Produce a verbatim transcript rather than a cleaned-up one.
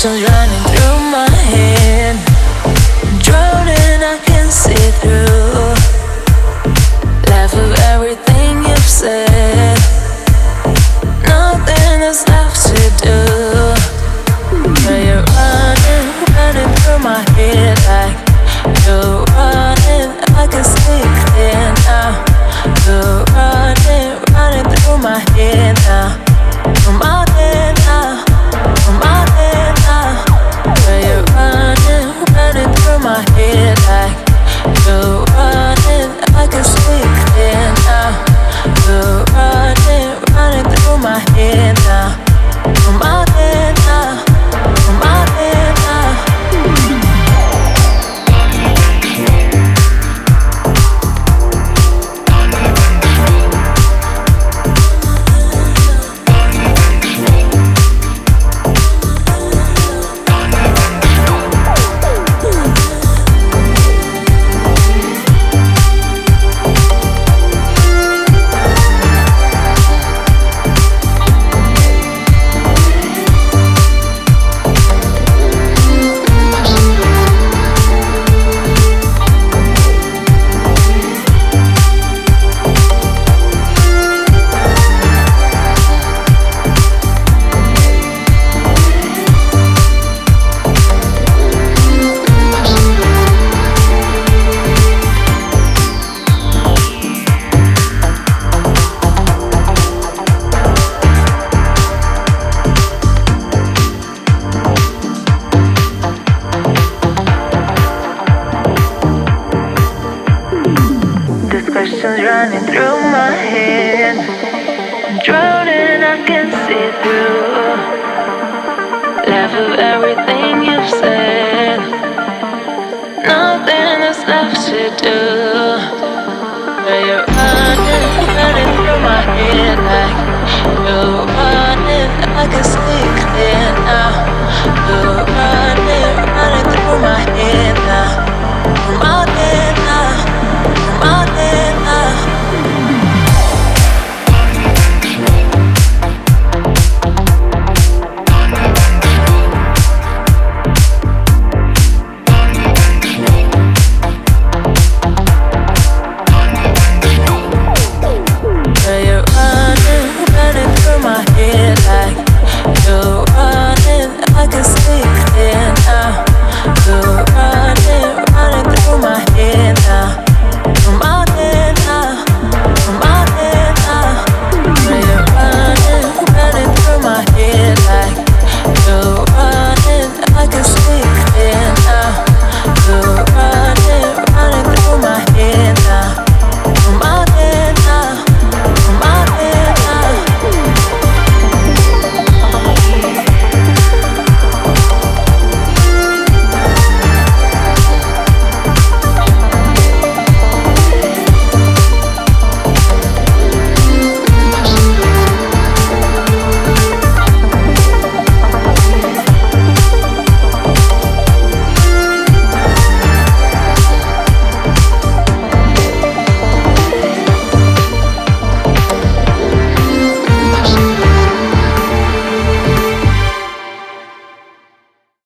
Questions running through my head, drowning, I can see through. Laugh of everything you've said, nothing is left to do. But you're running, running through my head like you're running, I can see clear now. You're running, running through my head now, through my head now, through my head now. But you're running, running through my head like you're running, I can see clear now. You're running, running through my head now, through my head now, through my head now. Questions running through my head, drowning, I can see through. Laugh of everything you've said, nothing is left to do.